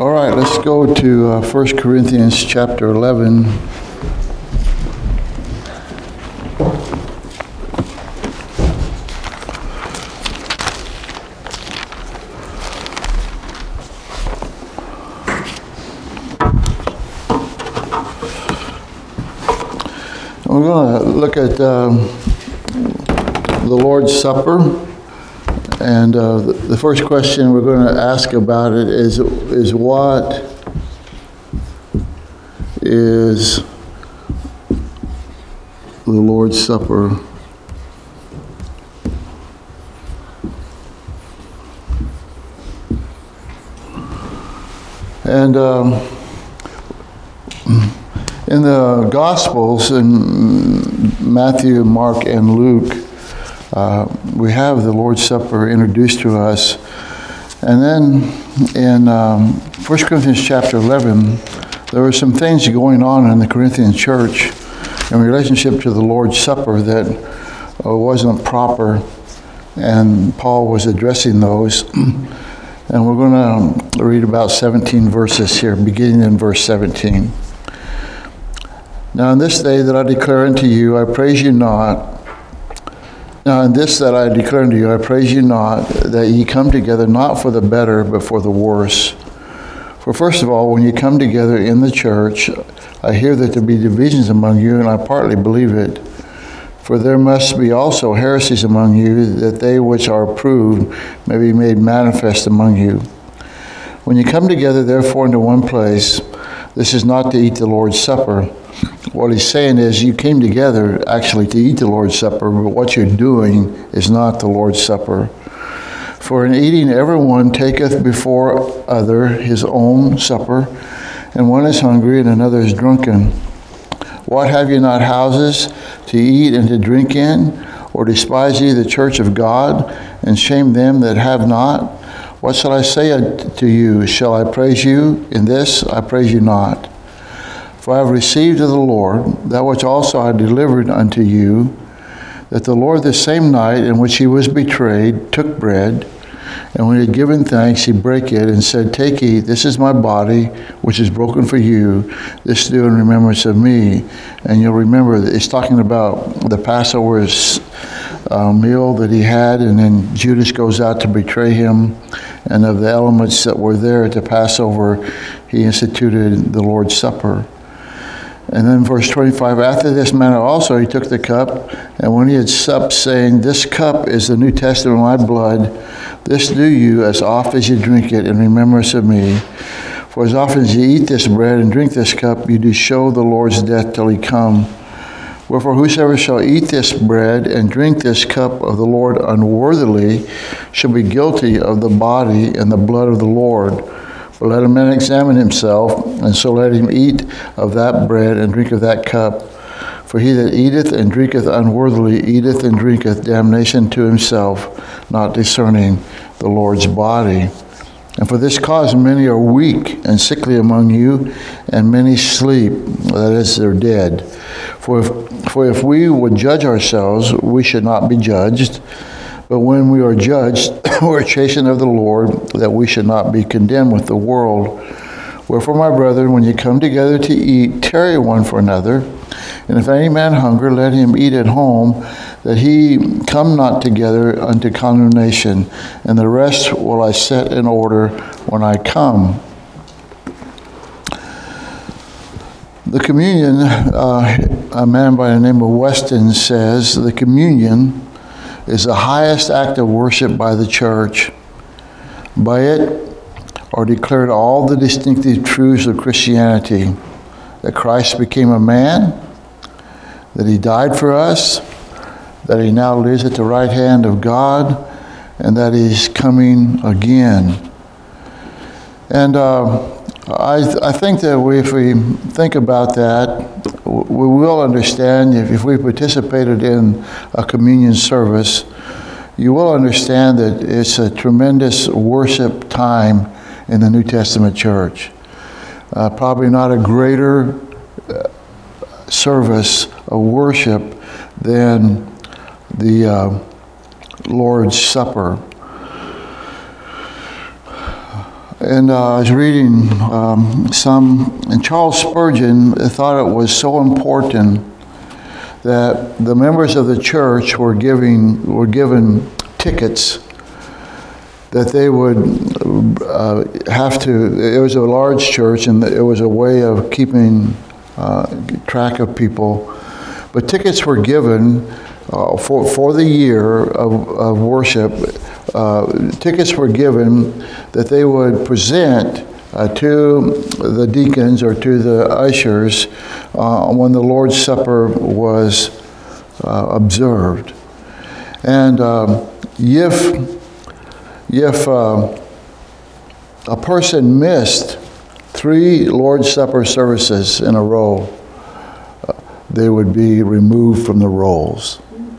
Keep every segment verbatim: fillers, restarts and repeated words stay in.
All right, let's go to uh, First Corinthians chapter eleven. We're going to look at um, the Lord's Supper. And uh, the, the first question we're going to ask about it is, is what is the Lord's Supper? And um, in the Gospels, in Matthew, Mark, and Luke, Uh, we have the Lord's Supper introduced to us. And then in um, First Corinthians chapter eleven, there were some things going on in the Corinthian church in relationship to the Lord's Supper that uh, wasn't proper, and Paul was addressing those. And we're going to read about seventeen verses here, beginning in verse seventeen. Now in this day that I declare unto you, I praise you not. Now in this that I declare unto you, I praise you not, that ye come together not for the better, but for the worse. For first of all, when you come together in the church, I hear that there be divisions among you, and I partly believe it. For there must be also heresies among you, that they which are approved may be made manifest among you. When you come together therefore into one place, this is not to eat the Lord's Supper. What he's saying is you came together actually to eat the Lord's Supper, but what you're doing is not the Lord's Supper. For in eating everyone taketh before other his own supper, and one is hungry and another is drunken. What, have you not houses to eat and to drink in? Or despise ye the church of God, and shame them that have not? What shall I say to you? Shall I praise you? In this I praise you not. For I have received of the Lord that which also I delivered unto you, that the Lord the same night in which he was betrayed took bread, and when he had given thanks, he brake it, and said, Take, eat, this is my body, which is broken for you. This do in remembrance of me. And you'll remember that it's talking about the Passover uh, meal that he had, and then Judas goes out to betray him. And of the elements that were there at the Passover, he instituted the Lord's Supper. And then verse twenty-five, after this manner also he took the cup, and when he had supped, saying, This cup is the New Testament of my blood. This do you as oft as you drink it in remembrance of me. For as often as you eat this bread and drink this cup, you do show the Lord's death till he come. Wherefore whosoever shall eat this bread and drink this cup of the Lord unworthily shall be guilty of the body and the blood of the Lord. But let a man examine himself, and so let him eat of that bread and drink of that cup. For he that eateth and drinketh unworthily eateth and drinketh damnation to himself, not discerning the Lord's body. And for this cause many are weak and sickly among you, and many sleep, that is, they're dead. For if, for if we would judge ourselves, we should not be judged. But when we are judged, we are chastened of the Lord, that we should not be condemned with the world. Wherefore, my brethren, when you come together to eat, tarry one for another. And if any man hunger, let him eat at home, that he come not together unto condemnation. And the rest will I set in order when I come. The communion, uh, a man by the name of Weston says, the communion is the highest act of worship by the church. By it are declared all the distinctive truths of Christianity, that Christ became a man, that he died for us, that he now lives at the right hand of God, and that he's coming again. And uh, I, th- I think that we, if we think about that, we will understand, if, if we participated in a communion service, you will understand that it's a tremendous worship time in the New Testament church. Uh, probably not a greater uh, service of worship than the uh, Lord's Supper. And uh, I was reading um, some, and Charles Spurgeon thought it was so important that the members of the church were giving were given tickets that they would uh, have to. It was a large church, and it was a way of keeping uh, track of people. But tickets were given uh, for for the year of, of worship. Uh, tickets were given that they would present uh, to the deacons or to the ushers uh, when the Lord's Supper was uh, observed. And um, if if uh, a person missed three Lord's Supper services in a row, uh, they would be removed from the rolls.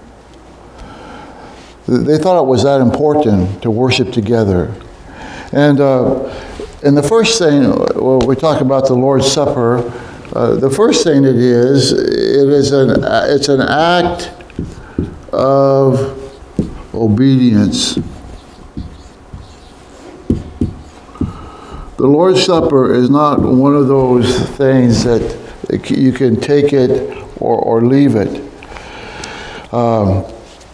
They thought it was that important to worship together. And uh, and the first thing, well, we talk about the Lord's Supper, uh, the first thing it is, it is an, it's an act of obedience. The Lord's Supper is not one of those things that you can take it or, or leave it. Um,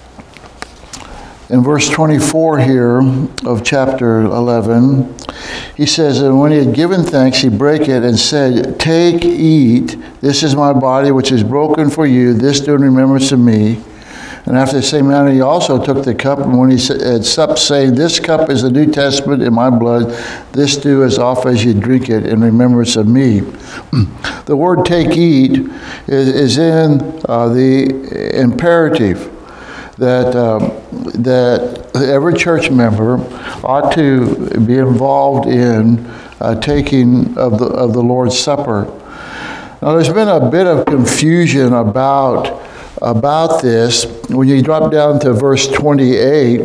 In verse twenty-four here of chapter eleven, he says, and when he had given thanks, he brake it and said, take, eat, this is my body which is broken for you, this do in remembrance of me. And after the same manner he also took the cup, and when he had supped, saying, this cup is the New Testament in my blood, this do as often as you drink it in remembrance of me. The word take, eat is, is in uh, the imperative. That um, that every church member ought to be involved in uh, taking of the of the Lord's Supper. Now, there's been a bit of confusion about about this. When you drop down to verse twenty-eight,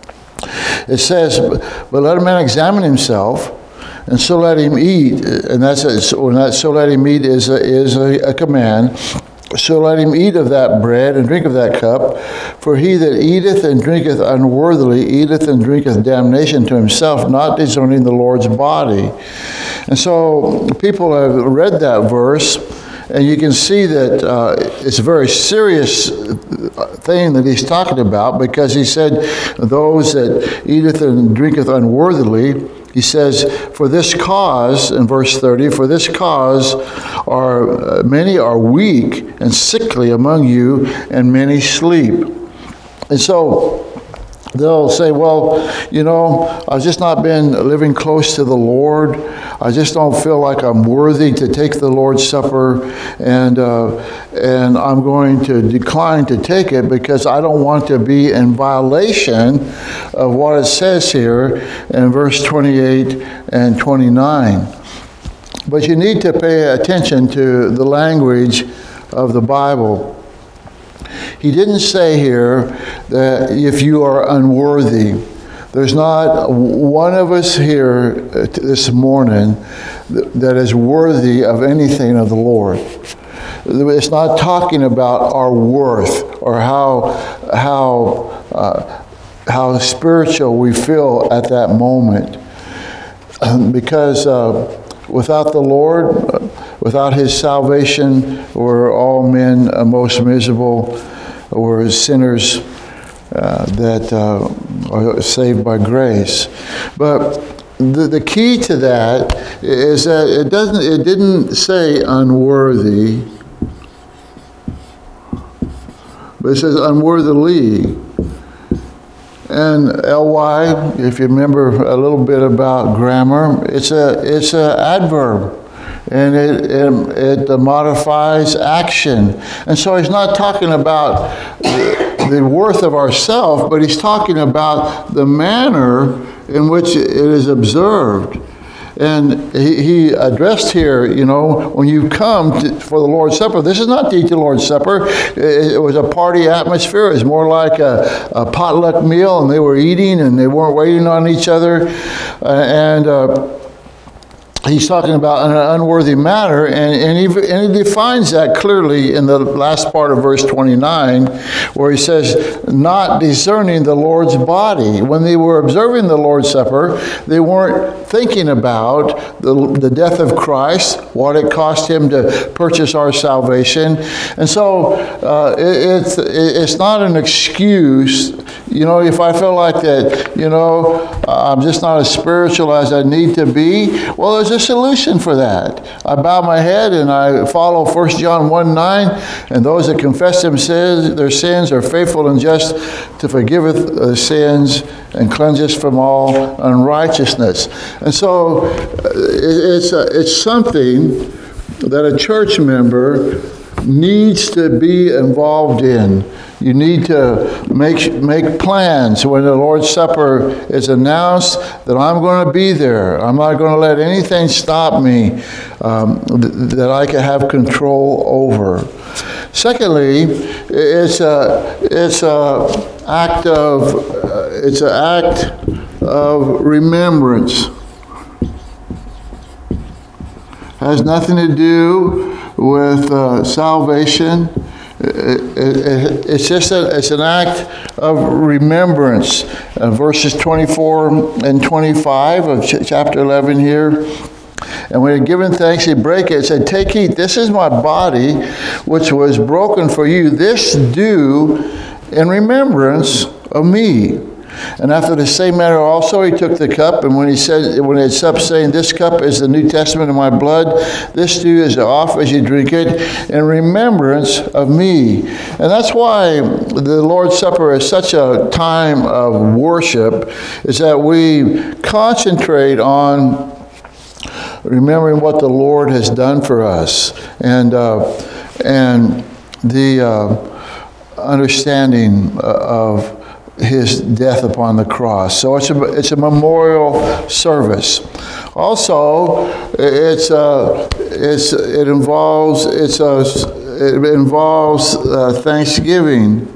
it says, "But let a man examine himself, and so let him eat." And that's a, so, that, so let him eat is a, is a, a command. So let him eat of that bread and drink of that cup. For he that eateth and drinketh unworthily eateth and drinketh damnation to himself, not discerning the Lord's body. And so people have read that verse, and you can see that uh, it's a very serious thing that he's talking about, because he said, those that eateth and drinketh unworthily, he says, for this cause, in verse thirty, for this cause are uh, many are weak and sickly among you, and many sleep. And so they'll say, well, you know, I've just not been living close to the Lord. I just don't feel like I'm worthy to take the Lord's Supper, and uh, and I'm going to decline to take it because I don't want to be in violation of what it says here in verse twenty-eight and twenty-nine. But you need to pay attention to the language of the Bible. He didn't say here that if you are unworthy. There's not one of us here this morning that is worthy of anything of the Lord. It's not talking about our worth or how how uh, how spiritual we feel at that moment, because uh, without the Lord, without His salvation, we're all men uh, most miserable. We're sinners uh, that uh, are saved by grace. But the, the key to that is that it doesn't. It didn't say unworthy, but it says unworthily. And ly, if you remember a little bit about grammar, it's a it's an adverb. And it, it, it modifies action. And so he's not talking about the, the worth of ourself, but he's talking about the manner in which it is observed. And he, he addressed here, you know, when you come to, for the Lord's Supper, this is not to eat the Lord's Supper. It, it was a party atmosphere. It was more like a, a potluck meal, and they were eating, and they weren't waiting on each other. Uh, and... Uh, he's talking about an unworthy matter, and, and, he, and he defines that clearly in the last part of verse twenty-nine, where he says, not discerning the Lord's body. When they were observing the Lord's Supper, they weren't thinking about the, the death of Christ, what it cost him to purchase our salvation. And so uh, it, it's, it's not an excuse. You know, if I feel like that, you know, I'm just not as spiritual as I need to be, well, there's a solution for that. I bow my head and I follow First John one nine, and those that confess them sins, their sins are faithful and just to forgive their sins and cleanse us from all unrighteousness. And so it's, a, it's something that a church member needs to be involved in. You need to make make plans when the Lord's Supper is announced that I'm going to be there. I'm not going to let anything stop me um, th- that I can have control over. Secondly, it's a it's a act of uh, it's an act of remembrance. Has nothing to do with uh, salvation. It, it, it's just a, it's an act of remembrance. Uh, verses twenty-four and twenty-five of ch- chapter eleven here. And when he had given thanks, he brake it and said, take, eat, this is my body, which was broken for you. This do in remembrance of me. And after the same manner also he took the cup, and when he said, when he had supped, saying, this cup is the New Testament of my blood, this do as oft as you drink it in remembrance of me. And that's why the Lord's Supper is such a time of worship, is that we concentrate on remembering what the Lord has done for us, and uh, and the uh, understanding of his death upon the cross. So it's a it's a memorial service. Also, it's a it's it involves it's a it involves uh, Thanksgiving.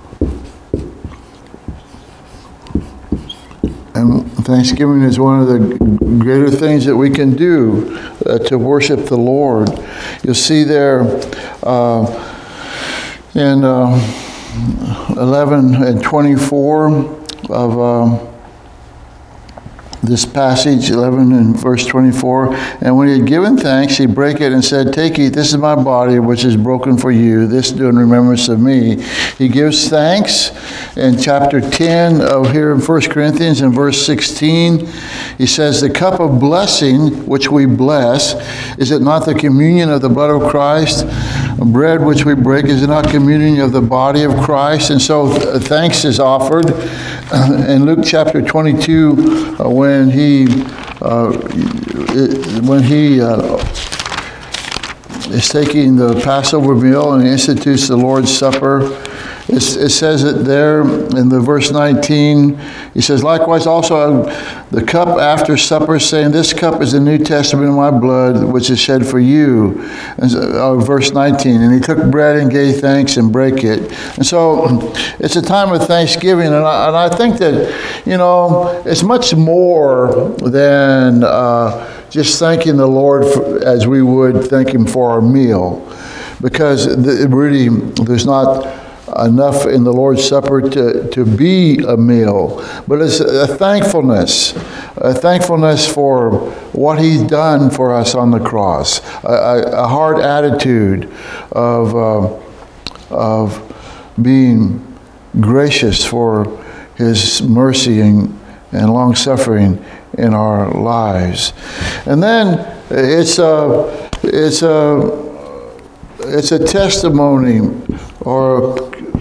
And Thanksgiving is one of the greater things that we can do uh, to worship the Lord. You'll see there uh, in uh, eleven and twenty-four of um, this passage, eleven and verse twenty-four. And when he had given thanks, he brake it and said, take, eat, this is my body, which is broken for you. This do in remembrance of me. He gives thanks in chapter ten of here in First Corinthians in verse sixteen. He says, the cup of blessing which we bless, is it not the communion of the blood of Christ? Bread which we break, is it not communion of the body of Christ? And so th- thanks is offered. In Luke chapter twenty-two, uh, when he uh, when he uh, is taking the Passover meal and institutes the Lord's Supper, It's, it says it there in the verse nineteen. He says, likewise also the cup after supper, saying, this cup is the New Testament of my blood, which is shed for you. And, uh, verse nineteen, and he took bread and gave thanks and brake it. And so it's a time of thanksgiving. And I, and I think that, you know, it's much more than uh, just thanking the Lord for, as we would thank him for our meal. Because it really, there's not enough in the Lord's Supper to, to be a meal, but it's a thankfulness, a thankfulness for what he's done for us on the cross, a, a heart attitude of, uh, of being gracious for his mercy and, and long-suffering in our lives. And then it's a, it's a, it's a testimony or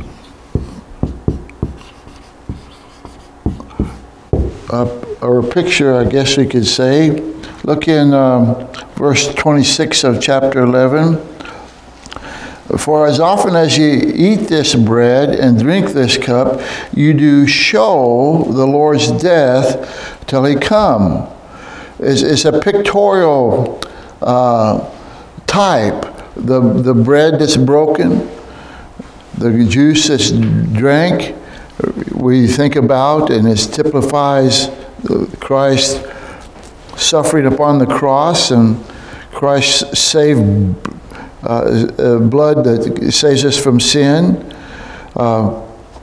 a, or a picture, I guess we could say. Look in um, verse twenty-six of chapter eleven. For as often as ye eat this bread and drink this cup, you do show the Lord's death till he come. It's, it's a pictorial uh, type. The, the bread that's broken, the juice that's drank, we think about, and it typifies Christ's suffering upon the cross, and Christ saved uh, uh, blood that saves us from sin. Uh,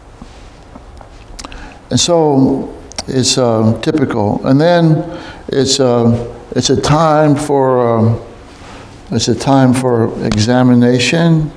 and so it's uh, typical. And then it's uh, it's a time for um, it's a time for examination.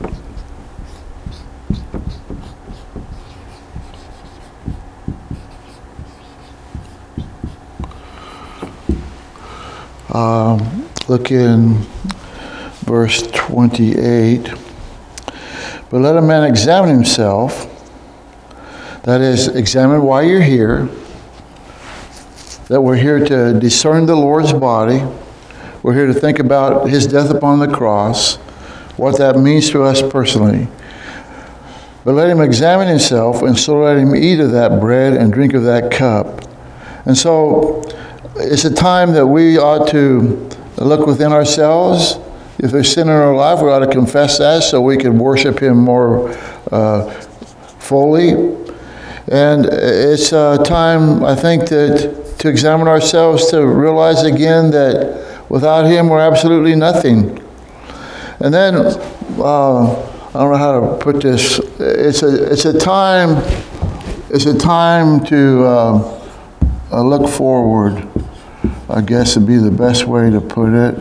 Um, look in verse twenty-eight. But let a man examine himself. That is, examine why you're here. That we're here to discern the Lord's body. We're here to think about his death upon the cross, what that means to us personally. But let him examine himself, and so let him eat of that bread and drink of that cup. And so it's a time that we ought to look within ourselves. If there's sin in our life, we ought to confess that so we can worship him more uh, fully. And it's a time, I think, that to examine ourselves, to realize again that without him we're absolutely nothing. And then, uh, I don't know how to put this. It's a it's a time. It's a time to uh, uh, look forward, I guess would be the best way to put it.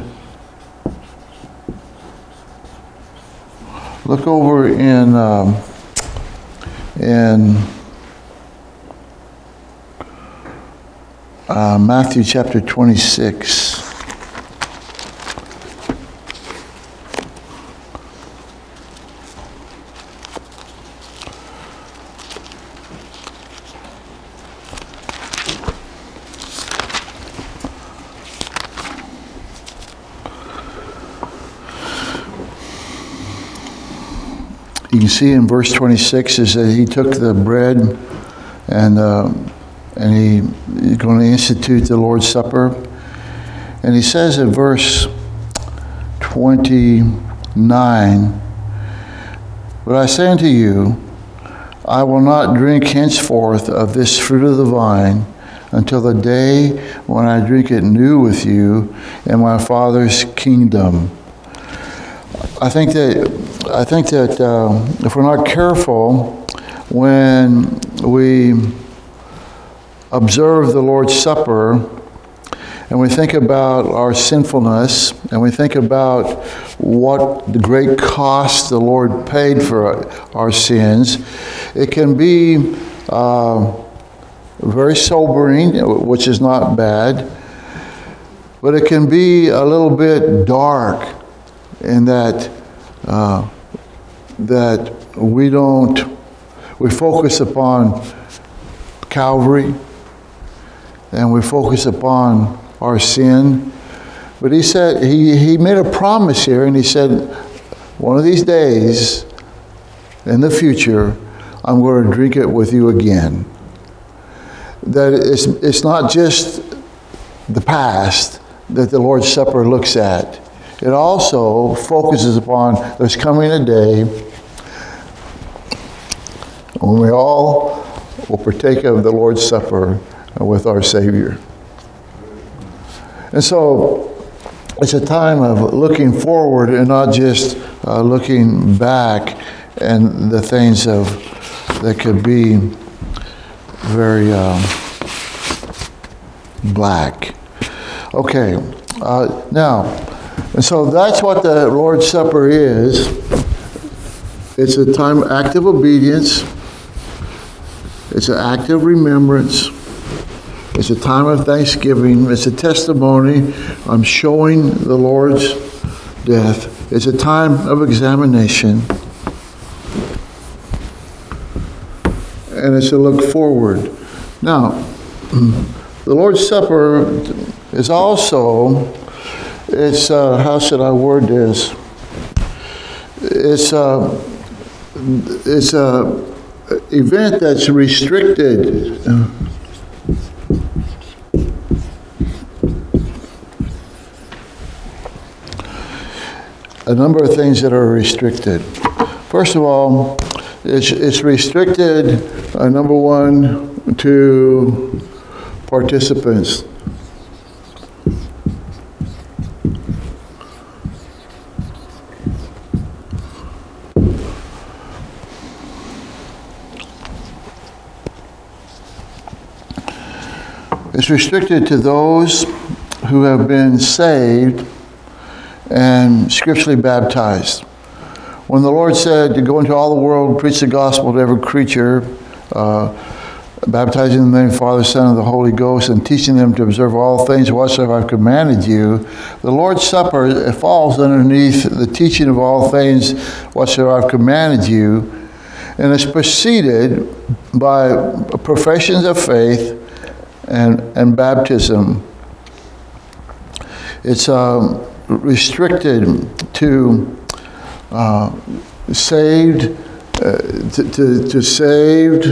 Look over in um, in uh, Matthew chapter twenty-six. You can see in verse twenty-six is that he took the bread and uh, and he, he's going to institute the Lord's Supper. And he says in verse twenty-nine, "But I say unto you, I will not drink henceforth of this fruit of the vine until the day when I drink it new with you in my Father's kingdom." I think that I think that uh, if we're not careful, when we observe the Lord's Supper and we think about our sinfulness and we think about what the great cost the Lord paid for our sins, it can be uh, very sobering, which is not bad, but it can be a little bit dark in that uh, that we don't, we focus upon Calvary and we focus upon our sin. But he said, he, he made a promise here, and he said, one of these days in the future, I'm going to drink it with you again. That it's, it's not just the past that the Lord's Supper looks at. It also focuses upon there's coming a day when we all will partake of the Lord's Supper with our Savior. And so it's a time of looking forward and not just uh, looking back and the things of that could be very um, black. Okay, uh, now, and so that's what the Lord's Supper is. It's a time of active obedience. It's an act of remembrance. It's a time of thanksgiving. It's a testimony. I'm showing the Lord's death. It's a time of examination. And it's a look forward. Now, the Lord's Supper is also, it's, uh, how should I word this? It's a, it's a event that's restricted. A number of things that are restricted. First of all, it's, it's restricted, uh, number one, to participants. It's restricted to those who have been saved and scripturally baptized. When the Lord said to go into all the world and preach the gospel to every creature, uh, baptizing them in the name of the Father, Son, and the Holy Ghost, and teaching them to observe all things whatsoever I've commanded you, the Lord's Supper falls underneath the teaching of all things whatsoever I've commanded you, and it's preceded by professions of faith and, and baptism. It's um, restricted to uh, saved, uh, to, to, to saved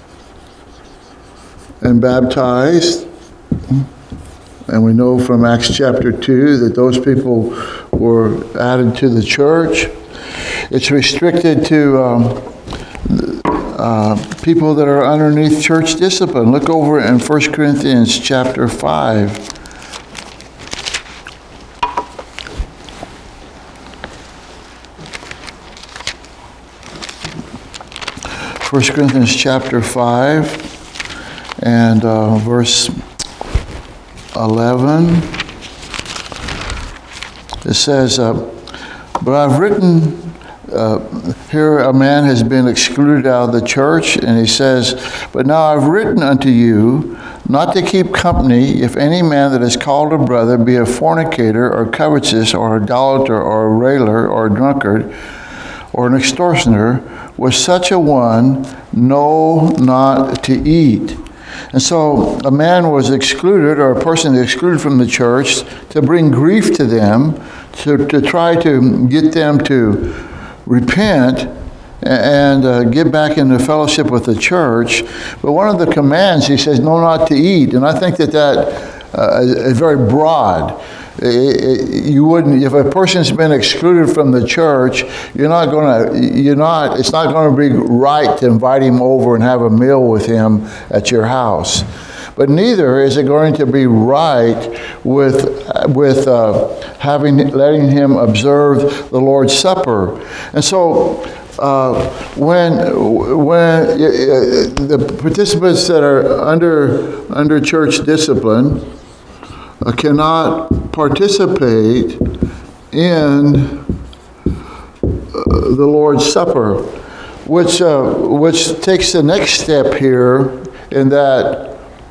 and baptized. And we know from Acts chapter two that those people were added to the church. It's restricted to um, Uh, people that are underneath church discipline. Look over in First Corinthians chapter five. First Corinthians chapter five and uh, verse eleven. It says, uh, but I've written Uh, here a man has been excluded out of the church, and he says, but now I've written unto you not to keep company if any man that is called a brother be a fornicator or covetous or idolater or a railer or a drunkard or an extortioner. With such a one, no, not to eat. And so a man was excluded, or a person excluded from the church, to bring grief to them, to, to try to get them to repent and uh, get back into fellowship with the church. But one of the commands, he says, no, not to eat. And I think that that uh, is very broad. It, it, you wouldn't, if a person's been excluded from the church, you're not going to, you're not, it's not going to be right to invite him over and have a meal with him at your house. But neither is it going to be right with with uh, having letting him observe the Lord's Supper. And so uh, when when uh, the participants that are under under church discipline uh, cannot participate in uh, the Lord's Supper, which uh, which takes the next step here in that.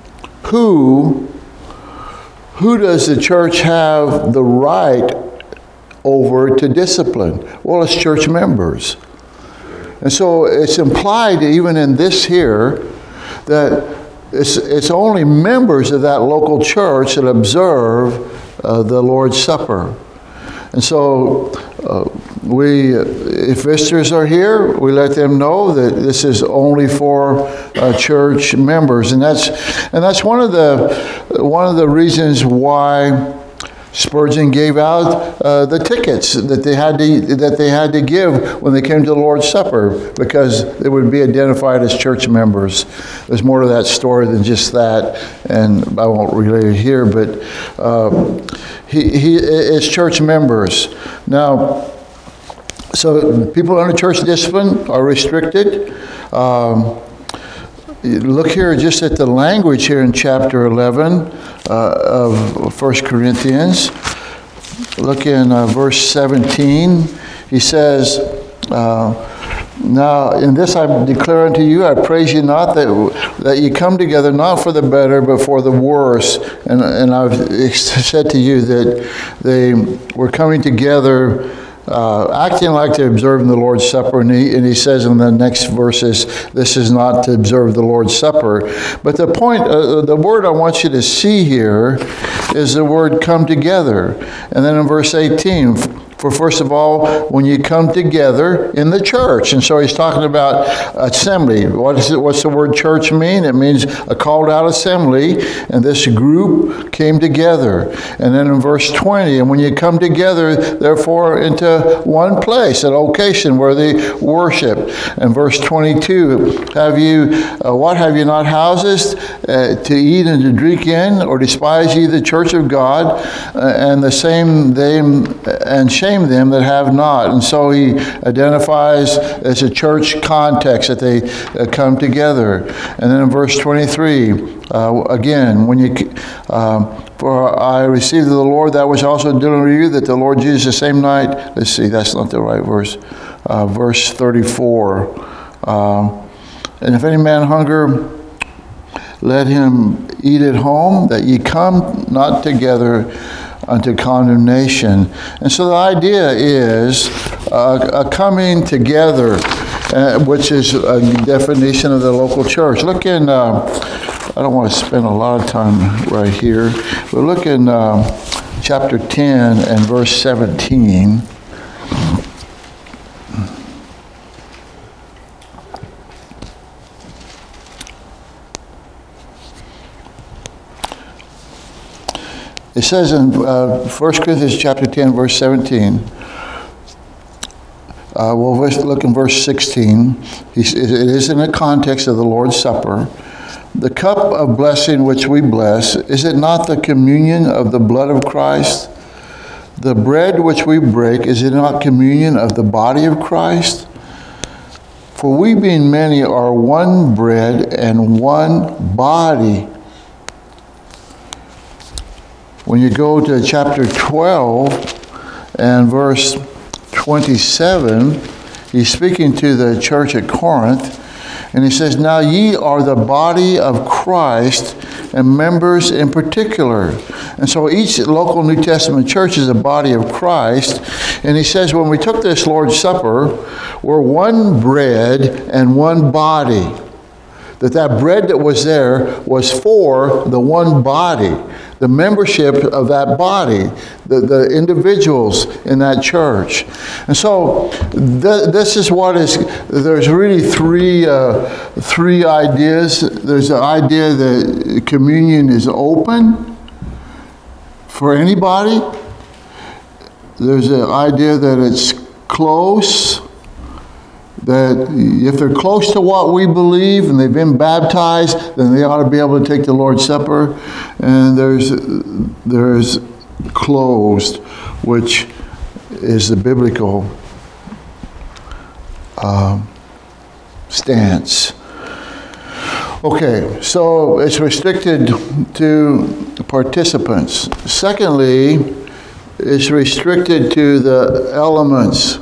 Who, who does the church have the right over to discipline? Well, it's church members. And so it's implied even in this here that it's, it's only members of that local church that observe uh, the Lord's Supper. And so uh, we, if visitors are here, we let them know that this is only for uh, church members, and that's and that's one of the one of the reasons why Spurgeon gave out uh, the tickets that they had to that they had to give when they came to the Lord's Supper, because they would be identified as church members. There's more to that story than just that, and I won't relate it here. But uh, he he is church members now. So people under church discipline are restricted. Um, Look here just at the language here in chapter eleven uh, of First Corinthians. Look in uh, verse seventeen. He says, uh, now in this I declare unto you, I praise you not that that you come together not for the better but for the worse. And, and I've said to you that they were coming together Uh, acting like they're observing the Lord's Supper, and he, and he says in the next verses, this is not to observe the Lord's Supper. But the point, uh, the word I want you to see here is the word come together. And then in verse eighteen, for first of all, when you come together in the church. And so he's talking about assembly. What is it? What's the word church mean? It means a called out assembly, and this group came together. And then in verse twenty, and when you come together, therefore, into one place, a location where they worship. And verse twenty-two, have you, uh, what have you not houses uh, to eat and to drink in, or despise ye the church of God, uh, and the same they and shame shame them that have not. And so he identifies as a church context that they uh, come together. And then in verse twenty-three, uh, again, when you, uh, for I received of the Lord that which also delivered you, that the Lord Jesus the same night, let's see, that's not the right verse, uh, verse thirty-four. Um, and if any man hunger, let him eat at home, that ye come not together unto condemnation. And so the idea is uh, a coming together, uh, which is a definition of the local church. Look in, uh, I don't want to spend a lot of time right here, but look in uh, chapter ten and verse seventeen. It says in uh, First Corinthians chapter ten, verse seventeen, uh, well, let's look in verse sixteen. He, it is in the context of the Lord's Supper. The cup of blessing which we bless, is it not the communion of the blood of Christ? The bread which we break, is it not communion of the body of Christ? For we being many are one bread and one body. When you go to chapter twelve and verse twenty-seven, he's speaking to the church at Corinth, and he says, now ye are the body of Christ and members in particular. And so each local New Testament church is a body of Christ. And he says, when we took this Lord's Supper, we're one bread and one body. That that bread that was there was for the one body, the membership of that body, the, the individuals in that church. And so th- this is what is, there's really three, uh, three ideas. There's the idea that communion is open for anybody. There's the idea that it's close, that if they're close to what we believe and they've been baptized, then they ought to be able to take the Lord's Supper. And there's there's closed, which is the biblical uh, stance. Okay, so it's restricted to participants. Secondly, it's restricted to the elements.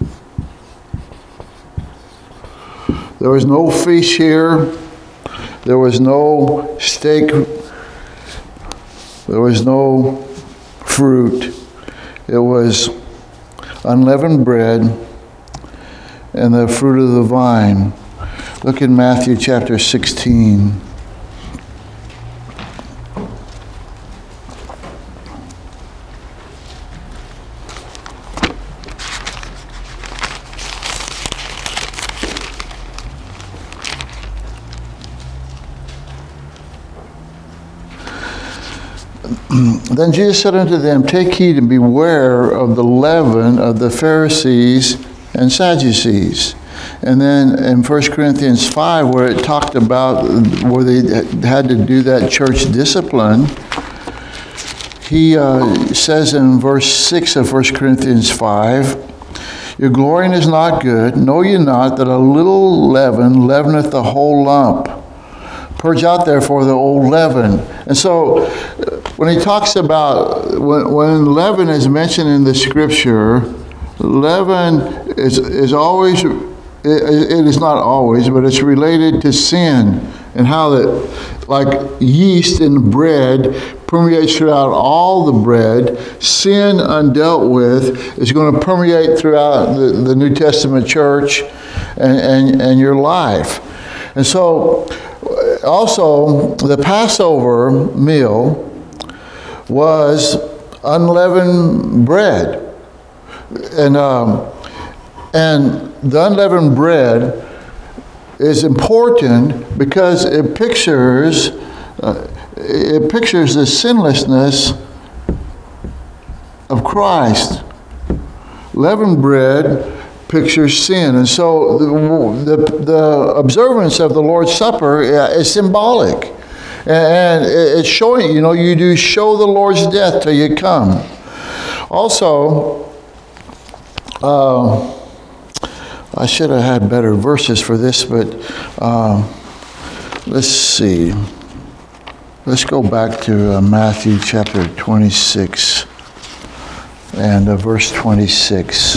There was no fish here. There was no steak. There was no fruit. It was unleavened bread and the fruit of the vine. Look in Matthew chapter sixteen. Then Jesus said unto them, take heed and beware of the leaven of the Pharisees and Sadducees. And then in First Corinthians five, where it talked about where they had to do that church discipline, he uh, says in verse six of First Corinthians five, your glorying is not good. Know ye not that a little leaven leaveneth the whole lump? Purge out therefore the old leaven. And so when he talks about, when, when leaven is mentioned in the scripture, leaven is, is always, it, it is not always, but it's related to sin and how that, like yeast in bread, permeates throughout all the bread. Sin undealt with is going to permeate throughout the, the New Testament church and, and, and your life. And so, also, the Passover meal was unleavened bread. And, um, and the unleavened bread is important because it pictures, uh, it pictures the sinlessness of Christ. Leavened bread pictures sin. And so the, the, the observance of the Lord's Supper is symbolic. And it's showing, you know, you do show the Lord's death till you come. Also, uh, I should have had better verses for this, but uh, let's see. Let's go back to uh, Matthew chapter twenty-six and uh, verse twenty-six.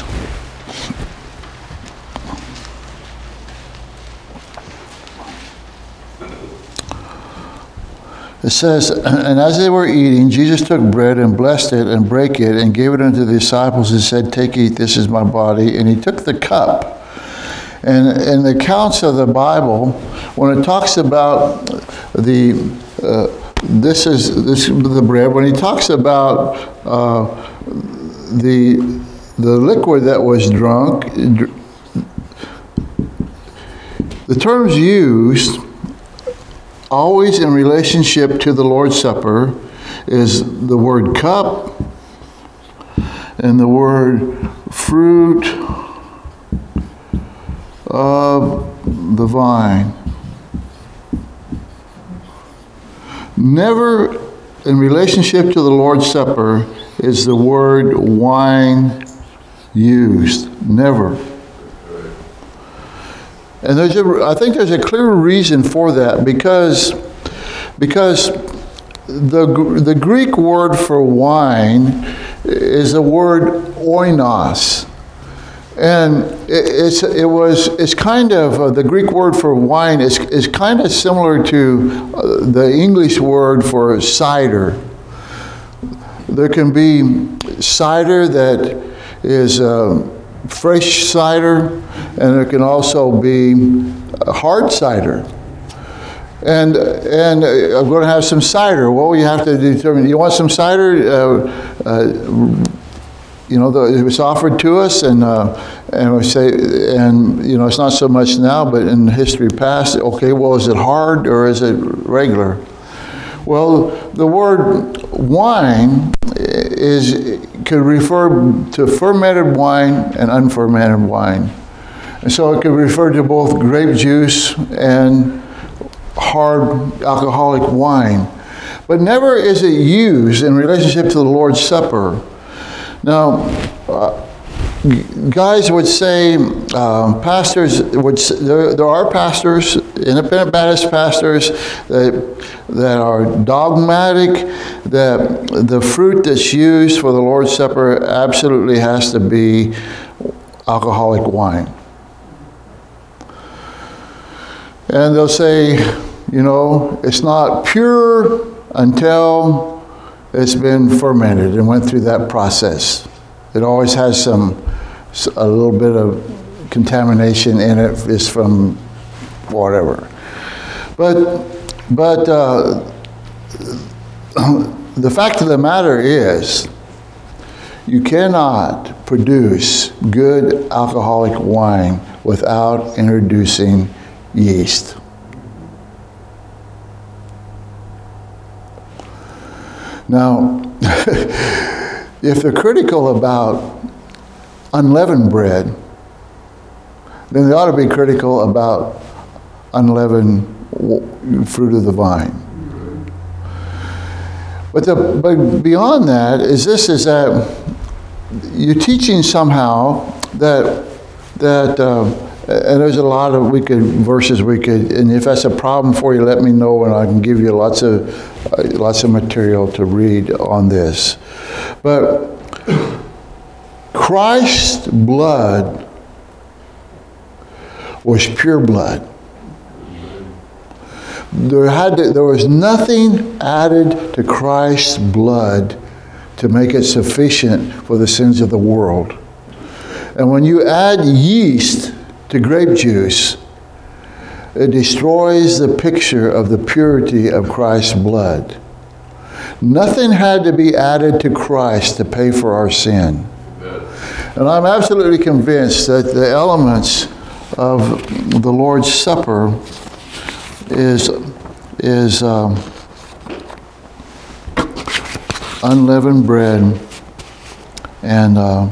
It says, and as they were eating, Jesus took bread and blessed it and brake it and gave it unto the disciples and said, take, eat, this is my body. And he took the cup. And in the accounts of the Bible, when it talks about the, uh, this is this the bread, when he talks about uh, the, the liquid that was drunk, the terms used always in relationship to the Lord's Supper is the word cup and the word fruit of the vine. Never in relationship to the Lord's Supper is the word wine used. Never. And there's a, I think there's a clear reason for that, because, because the, the Greek word for wine is the word oinos. And it, it's, it was, it's kind of, uh, the Greek word for wine is, is kind of similar to uh, the English word for cider. There can be cider that is uh, fresh cider, and there can also be hard cider. And and uh, I'm going to have some cider. Well, you have to determine, you want some cider? Uh, uh, you know, the, it was offered to us, and uh, and we say, and you know, it's not so much now, but in history past, okay, well, is it hard or is it regular? Well, the word wine is could refer to fermented wine and unfermented wine. And so it could refer to both grape juice and hard alcoholic wine. But never is it used in relationship to the Lord's Supper. Now, uh, guys would say, um, pastors would say, there, there are pastors, independent Baptist pastors, that, that are dogmatic, that the fruit that's used for the Lord's Supper absolutely has to be alcoholic wine. And they'll say, you know, it's not pure until it's been fermented and went through that process. It always has some, a little bit of contamination in it. It's from whatever. But, but uh, the fact of the matter is, you cannot produce good alcoholic wine without introducing yeast. Now, if they're critical about unleavened bread, then they ought to be critical about unleavened fruit of the vine. But, the, but beyond that is this, is that you're teaching somehow that, that uh, and there's a lot of we could verses we could, and if that's a problem for you, let me know, and I can give you lots of uh, lots of material to read on this. But Christ's blood was pure blood. There had to, there was nothing added to Christ's blood to make it sufficient for the sins of the world. And when you add yeast to grape juice, it destroys the picture of the purity of Christ's blood. Nothing had to be added to Christ to pay for our sin. And I'm absolutely convinced that the elements of the Lord's Supper is, is um, unleavened bread and uh,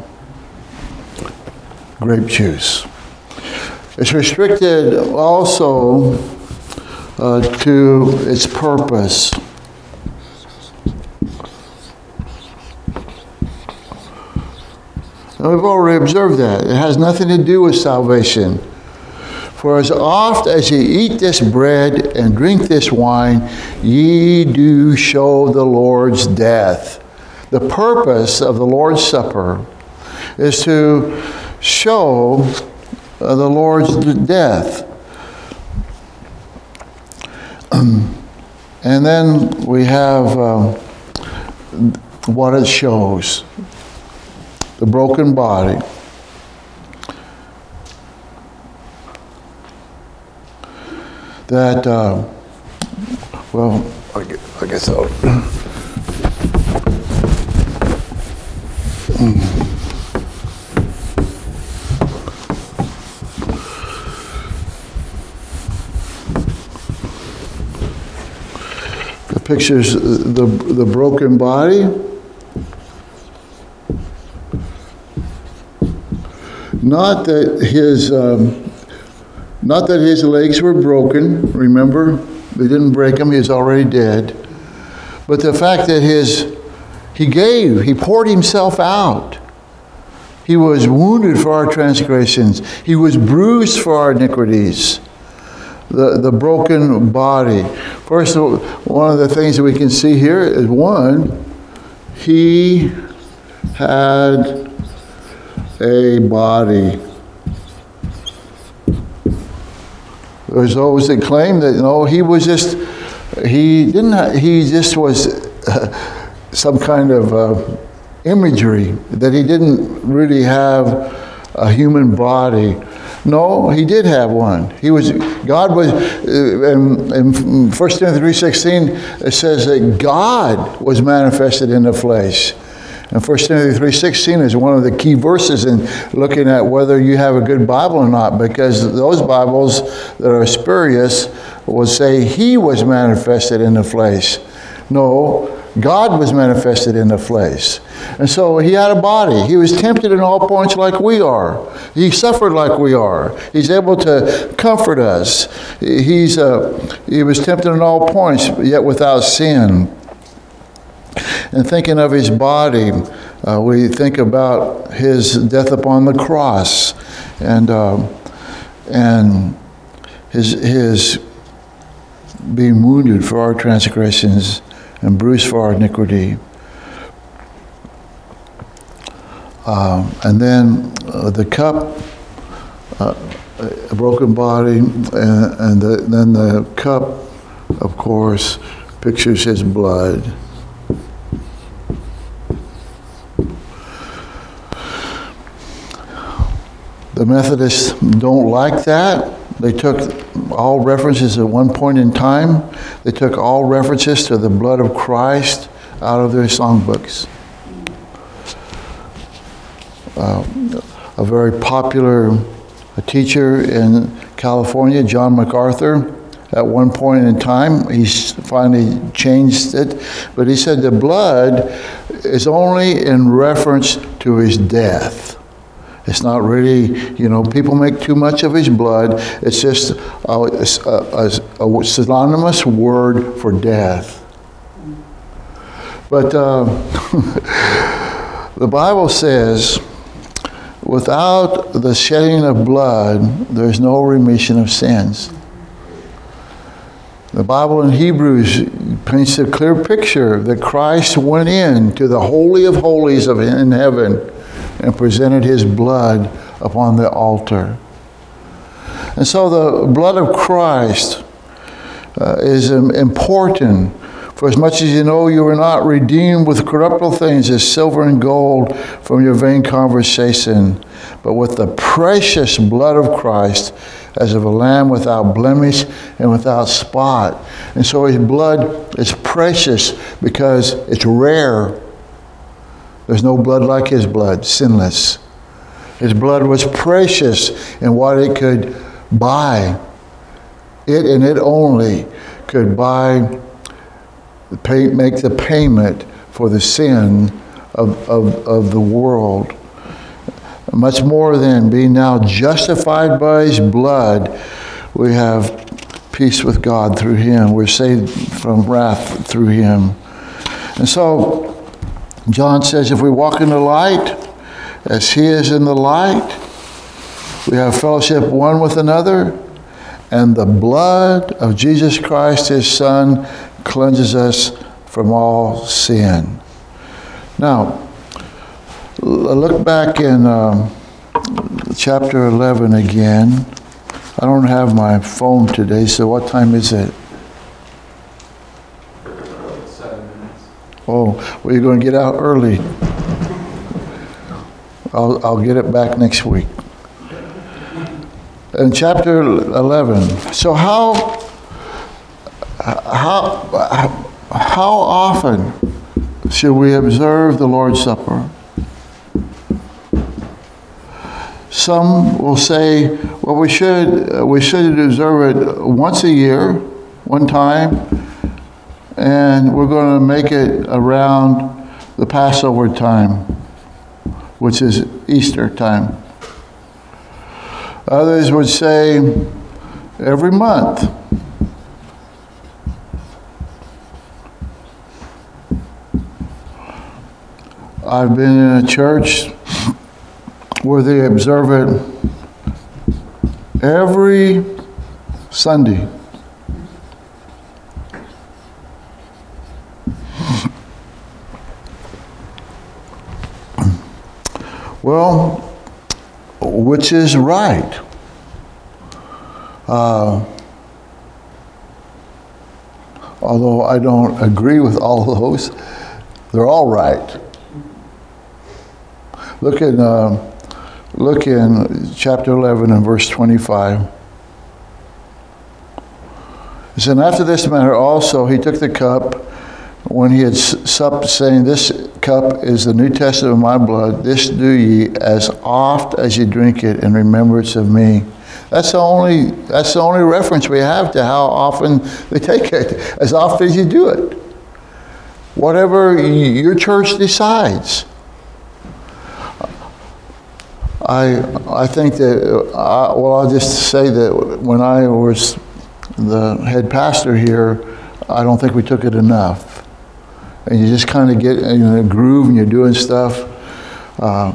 grape juice. It's restricted also uh, to its purpose. And we've already observed that. It has nothing to do with salvation. For as oft as ye eat this bread and drink this wine, ye do show the Lord's death. The purpose of the Lord's Supper is to show uh, the Lord's death. And then we have um, what it shows. The broken body. That, uh, well, I guess, I guess I'll... The pictures, the, the broken body. Not that his... Um, Not that his legs were broken, remember? They didn't break him, he was already dead. But the fact that his, he gave, he poured himself out. He was wounded for our transgressions. He was bruised for our iniquities. The, the broken body. First, one of the things that we can see here is one, he had a body. There's those that claim that, you know, he was just, he didn't, ha- he just was uh, some kind of uh, imagery, that he didn't really have a human body. No, he did have one. He was, God was, uh, in, in First Timothy three sixteen, it says that God was manifested in the flesh. And First Timothy three sixteen is one of the key verses in looking at whether you have a good Bible or not, because those Bibles that are spurious will say he was manifested in the flesh. No, God was manifested in the flesh. And so he had a body. He was tempted in all points like we are. He suffered like we are. He's able to comfort us. He's uh, he was tempted in all points, yet without sin. And thinking of his body, uh, we think about his death upon the cross, and uh, and his his being wounded for our transgressions and bruised for our iniquity. Uh, and then uh, the cup, uh, a broken body, and, and the, then the cup, of course, pictures his blood. The Methodists don't like that. They took all references at one point in time. They took all references to the blood of Christ out of their songbooks. Uh, a very popular teacher in California, John MacArthur, at one point in time, he finally changed it, but he said the blood is only in reference to his death. It's not really, you know, people make too much of his blood. It's just a, a, a, a synonymous word for death. But uh, the Bible says, without the shedding of blood, there's no remission of sins. The Bible in Hebrews paints a clear picture that Christ went in to the Holy of Holies of in heaven and presented his blood upon the altar. And so the blood of Christ uh, is um, important. For as much as you know you were not redeemed with corruptible things as silver and gold from your vain conversation, but with the precious blood of Christ, as of a lamb without blemish and without spot. And so his blood is precious because it's rare. There's no blood like his blood, sinless. His blood was precious in what it could buy. It and it only could buy, pay, make the payment for the sin of, of, of the world. Much more than being now justified by his blood, we have peace with God through him. We're saved from wrath through him. And so, John says, if we walk in the light as he is in the light, we have fellowship one with another, and the blood of Jesus Christ, his Son, cleanses us from all sin. Now, look back in um, chapter eleven again. I don't have my phone today, so what time is it? Seven minutes. Oh, well, you're going to get out early. I'll, I'll get it back next week. In chapter eleven, so how, how, how often should we observe the Lord's Supper? Some will say, well, we should, we should observe it once a year, one time, and we're going to make it around the Passover time, which is Easter time. Others would say every month. I've been in a church where they observe it every Sunday. Well, which is right? Uh, although I don't agree with all of those, they're all right. Look in, uh, look in chapter eleven and verse twenty-five. It said, after this manner also he took the cup when he had supped, saying, this cup is the New Testament of my blood. This do ye as oft as ye drink it in remembrance of me. That's the only, that's the only reference we have to how often they take it, as often as you do it. Whatever your church decides. I, I think that, I, well, I'll just say that when I was the head pastor here, I don't think we took it enough. And you just kind of get in a groove and you're doing stuff. Uh,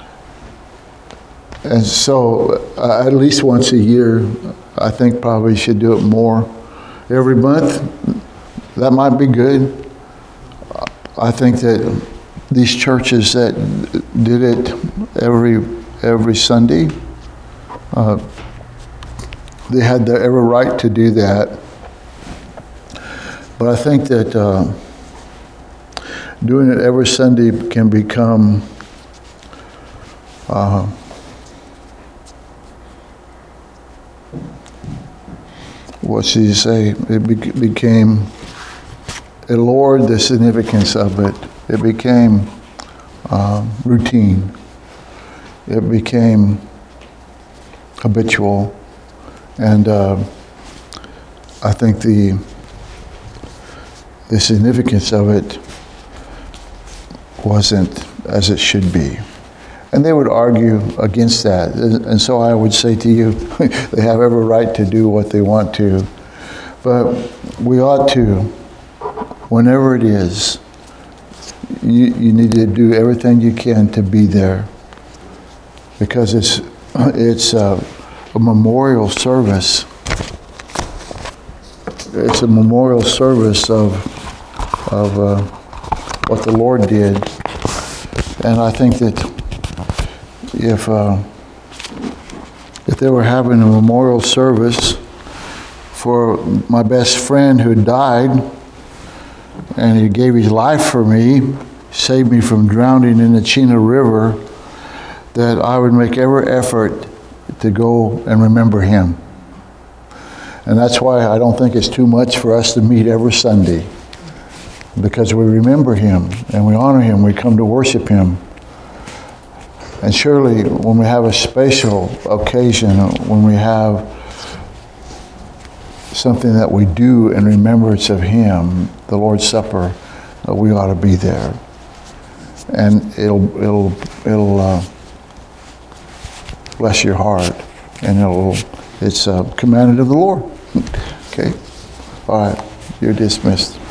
and so uh, at least once a year, I think probably should do it more. Every month, that might be good. I think that these churches that did it every every Sunday, uh, they had the every right to do that. But I think that uh, doing it every Sunday can become uh, what should you say? It be- became, it lowered the significance of it. It became uh, routine. It became habitual. And uh, I think the the significance of it wasn't as it should be. And they would argue against that. And so I would say to you, they have every right to do what they want to. But we ought to, whenever it is, you, you need to do everything you can to be there. Because it's, it's a, a memorial service. It's a memorial service of, of uh, what the Lord did. And I think that if uh, if they were having a memorial service for my best friend who died, and he gave his life for me, saved me from drowning in the Chena River, that I would make every effort to go and remember him. And that's why I don't think it's too much for us to meet every Sunday, because we remember him and we honor him, we come to worship him. And surely when we have a special occasion, when we have something that we do in remembrance of him, the Lord's Supper, uh, we ought to be there. And it'll, it'll, it'll uh, bless your heart, and it'll, it's uh, commanded of the Lord. Okay? All right, you're dismissed.